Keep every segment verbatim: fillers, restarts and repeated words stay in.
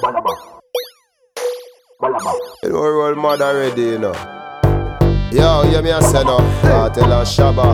You know we're all mad already, you know. Yo, hear me a say no, I tell her Shabba.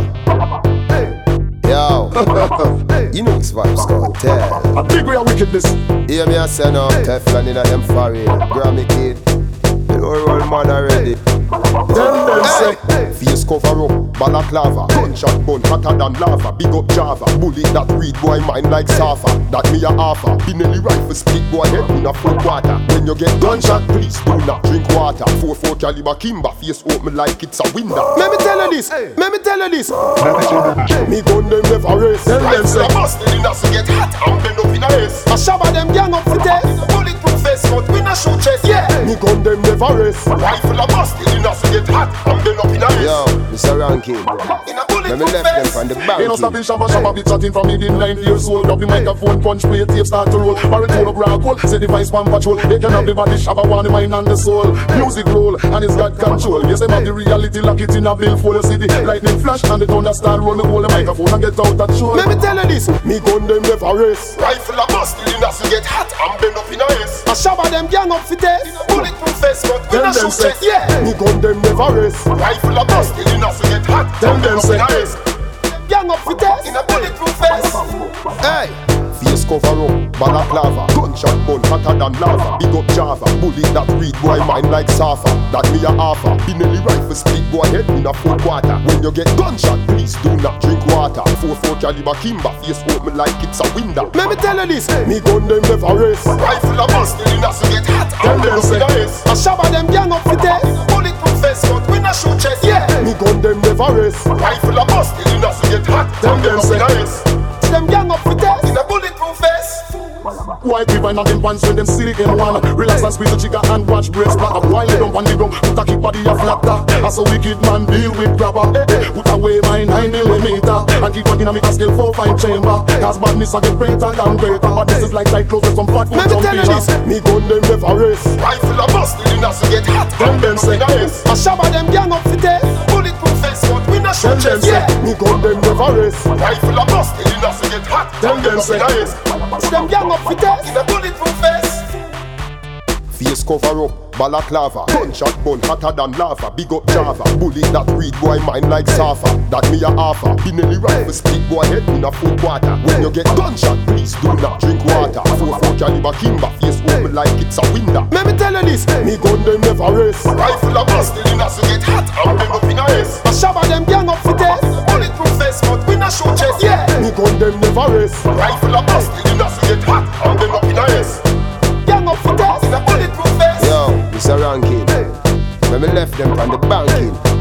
Yo, you know it's Vybz Kartel. A big way of wickedness. Hear me a say no, Teflon in a them foreign. Grammy kid, you know we're all mad already. Tell them say face cover up, balaclava, gunshot bun hotter than lava. Big up Java, bullet that read boy mind like Safa. That me a offer, Pinelli rifle split boy head in a full quarter. When you get gunshot, please do not drink water. four four caliber Kimber, face open like it's a window. Let me tell you this, let me tell you this. Me gun them never race. Tell them say busted in us to get hot and bend up in a race. A Shabba them gang up for test. Bulletproof vest, but we not show chest. Yeah, me gun them never race. Rifle a busted in us to get hot and bend up in a race. Yo, Mister Ranking, let me left them from the bank. ain't no stopping Shabba Shabba be chatting from within nine years old. Grab the microphone, punch, play, tape, start to roll. Barrel full of rock hole, say the vice man patrol. They can have the body Shabba, want the mind and the soul. Music roll, and it's got control. Yes, them have the reality, lock it in a bill for the city. Lightning flash, and the thunder start roll. Me hold the microphone and get out that show. Let me tell you this, me gun them never race. Rifle a busted in us to get hot and bend up in a race. A Shabba them gang up for test. Bulletproof vest, but we not show chest. Yeah, me gun them never race. Rifle a busted in us to get hot. Tell them say gang up for test in a bulletproof vest. Hey, face cover up, balaclava, gunshot bun hotter than lava. Big up Java, bullet that read boy mind like Safa. That me a offer, Pinelli rifle split boy head in a full quarter. When you get gunshot, please do not drink water. four four caliber Kimber, face open like it's a window. Let me tell you this, me gun them never race. Rifle a busted in us to get hot and bend up in a race. A Shabba them gang up for test. Bulletproof vest, but we not show chest. Yeah, me gun them never race. Rifle a busted in us to get hot and bend up in a race. Them gang up for test in a bulletproof vest. white people and them pants when them silly in one. Relax and squeeze the trigger and watch brains flat up. While they dump on the ground, put a kick body a flat top. As a wicked man deal with grabber. Put away my nine millimeter and keep on in a scale four five chamber. Cause badness I get greater and greater. But this is like like clothes with some fat food. Let me tell you this, me gun them never race. Rifle a busted in us to get hot. Them them say a Shabba them gang up for test. Bulletproof vest, but we not shoot chest. Yeah, me gun them never race. Rifle a busted in us to get hot. Them them say them gang up for test. In a bulletproof vest. Face cover up, balaclava, gunshot bun hotter than lava. Big up Java, bullet that read boy mind like Safa. That me a offer, Pinelli rifle split boy head in a full quarter. When you get gunshot, please do not drink water. four four caliber Kimber, face open like it's a window. Let me tell you this, me gun them never race. Rifle a busted in us to get hot and bend up in a race. A Shabba them gang up for test. Bulletproof vest, but we not shoot chest. Yeah, me gun them never race. Rifle a busted in us to get hot and bend up in a race. Gang up for test in a bulletproof vest. Yo, Mister Ranking, when me left them from the banking.